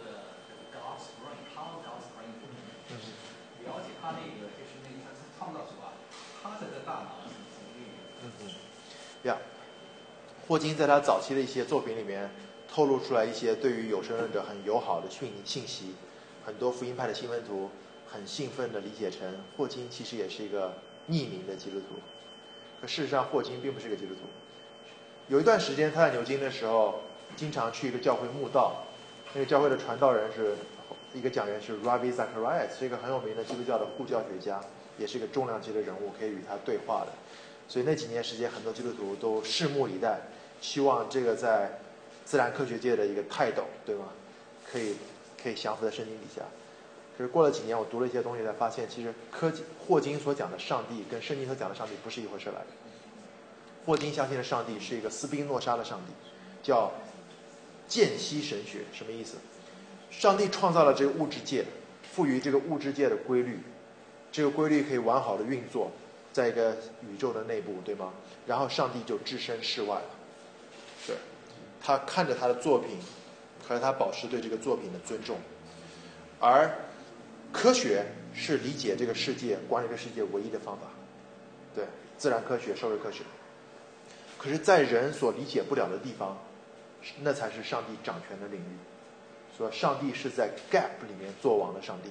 God's brain，how God's brain works，了解他那个就是那个他创造者他的大脑是怎么运用的。 霍金在他早期的一些作品里面透露出来一些对于有神论者很友好的信息，很多福音派的新闻图很兴奋地理解成霍金其实也是一个匿名的基督徒，可事实上霍金并不是一个基督徒。有一段时间他在牛津的时候经常去一个教会慕道，那个教会的传道人是一个讲员是 Ravi Zacharias， 是一个很有名的基督教的护教学家，也是一个重量级的人物，可以与他对话的。所以那几年时间很多基督徒都拭目以待，希望这个在自然科学界的一个泰斗，对吗？可以降服在圣经底下。可是过了几年，我读了一些东西，才发现其实霍金所讲的上帝跟圣经所讲的上帝不是一回事来的。霍金相信的上帝是一个斯宾诺莎的上帝，叫间隙神学。什么意思？上帝创造了这个物质界，赋予这个物质界的规律，这个规律可以完好的运作在一个宇宙的内部，对吗？然后上帝就置身事外了。对，他看着他的作品，和他保持对这个作品的尊重。而科学是理解这个世界、管理这个世界唯一的方法。对，自然科学、社会科学。可是在人所理解不了的地方，那才是上帝掌权的领域。说上帝是在 gap 里面作王的上帝。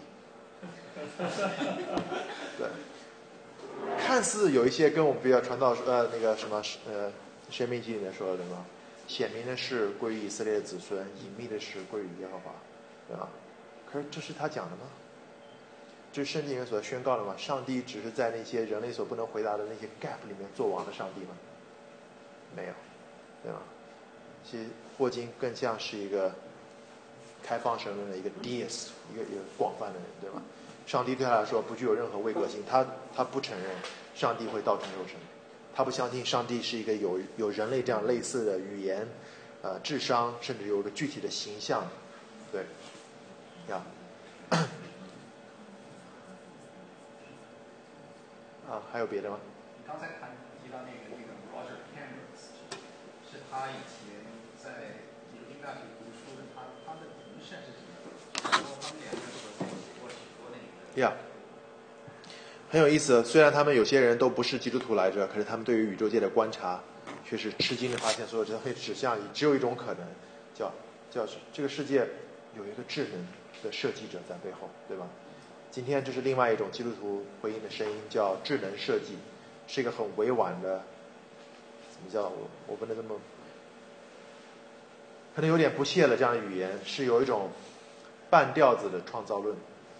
对，看似有一些跟我们比较传道那个什么申命记里面说的什么，显明的事归于以色列的子孙，隐秘的事归于耶和华，对吧？可是这是他讲的吗？这是圣经里面所宣告的吗？上帝只是在那些人类所不能回答的那些 gap 里面作王的上帝吗？没有，对吧？其实霍金更像是一个开放神论的一个 deist， 一个广泛的人，对吧？上帝对他来说不具有任何位格性，他不承认上帝会道成肉身，他不相信上帝是一个有人类这样类似的语言、智商，甚至有一个具体的形象，对，还有别的吗？ 你刚才提到那个 Roger Penrose， 是他以前在牛津大学读书的，他的同事是什么？然后他们两个所写过许多那个。 很有意思。虽然他们有些人都不是基督徒来着，可是他们对于宇宙界的观察，却是吃惊的发现，所有这会指向只有一种可能，叫这个世界有一个智能的设计者在背后，对吧？今天这是另外一种基督徒回应的声音，叫智能设计，是一个很委婉的，怎么叫我不能这么，可能有点不屑的这样的语言，是有一种半调子的创造论。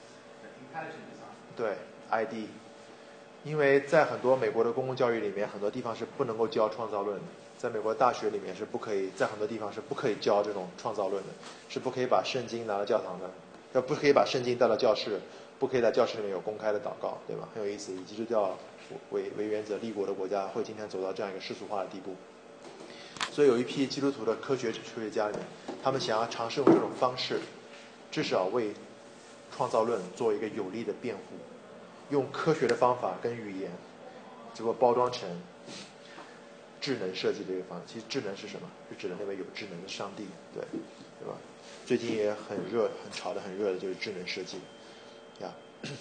对 ，ID， 因为在很多美国的公共教育里面，很多地方是不能够教创造论的，在美国大学里面是不可以，在很多地方是不可以教这种创造论的，是不可以把圣经拿到教堂的，不可以把圣经带到教室，不可以在教室里面有公开的祷告，对吧？很有意思。以基督教为原则立国的国家会今天走到这样一个世俗化的地步，所以有一批基督徒的科学家里面，他们想要尝试用这种方式，至少为创造论做一个有力的辩护，用科学的方法跟语言，结果包装成智能设计这个方法。其实智能是什么？是指的那位有智能的上帝，对吧？最近也很热、很炒得很热的就是智能设计，呀。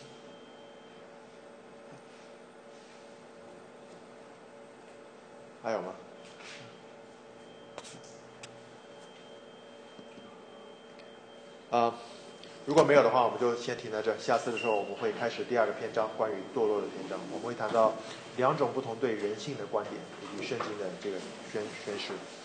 还有吗？如果没有的话，我们就先停在这儿。下次的时候，我们会开始第二个篇章，关于堕落的篇章。我们会谈到两种不同对人性的观点，以及圣经的这个宣示。